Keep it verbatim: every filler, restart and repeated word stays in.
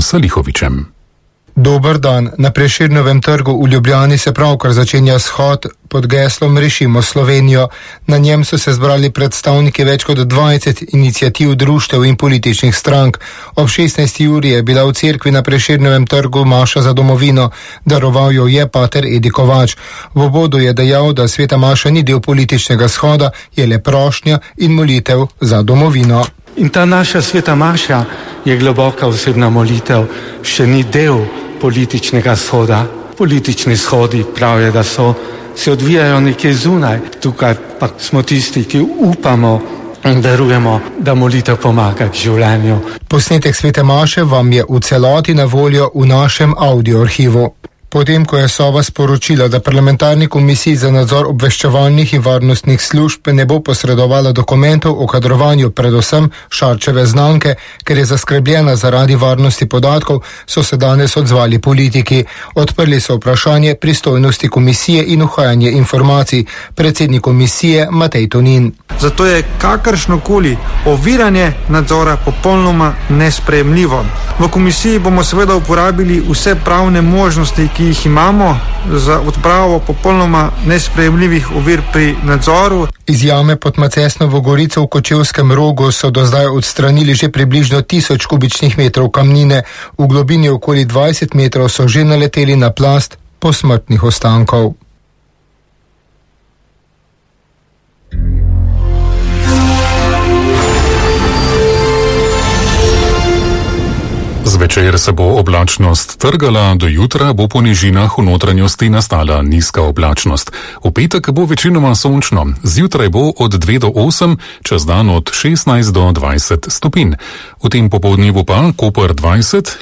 Boštjanom Salihovičem. Dober dan. Na Prešernovem trgu v Ljubljani se pravkar začenja shod pod geslom Rešimo Slovenijo. Na njem so se zbrali predstavniki več kot dvajset iniciativ, društev in političnih strank. Ob šestnajsti uri je bila v cerkvi na Prešernovem trgu maša za domovino. Daroval jo je pater Edi Kovač. V uvodu je dejal, da sveta maša ni del političnega shoda, je le prošnja in molitev za domovino. In ta naša sveta maša je globoka osebna molitev, še ni del političnega shoda. Politični shodi, pravijo, da so, se odvijajo nekje zunaj. Tukaj pa smo tisti, ki upamo in verujemo, da molitev pomaga k življenju. Posnetek svete maše vam je v celoti na voljo v našem audio arhivu. Potem, ko je Sova sporočila, da parlamentarni komisiji za nadzor obveščevalnih in varnostnih služb ne bo posredovala dokumentov o kadrovanju predvsem Šarčeve znanke, ker je zaskrbljena zaradi varnosti podatkov, so se danes odzvali politiki. Odprli so vprašanje pristojnosti komisije in uhajanje informacij. Predsednik komisije Matej Tonin. Zato je kakršnokoli oviranje nadzora popolnoma nesprejemljivo. V komisiji bomo seveda uporabili vse pravne možnosti, ki jih imamo za odpravo popolnoma nesprejemljivih ovir pri nadzoru. Iz jame pod Macesnovo Gorico v Kočevskem Rogu so do zdaj odstranili že približno tisoč kubičnih metrov kamnine. V globini okoli dvajset metrov so že naleteli na plast posmrtnih ostankov. Zvečer se bo oblačnost trgala, do jutra bo po nižinah v notranjosti nastala nizka oblačnost. V petek bo večinoma sončno, zjutraj bo od dve do osem, čez dan od šestnajst do dvajset stopinj. V tem popoldnevu pa Koper dvajset,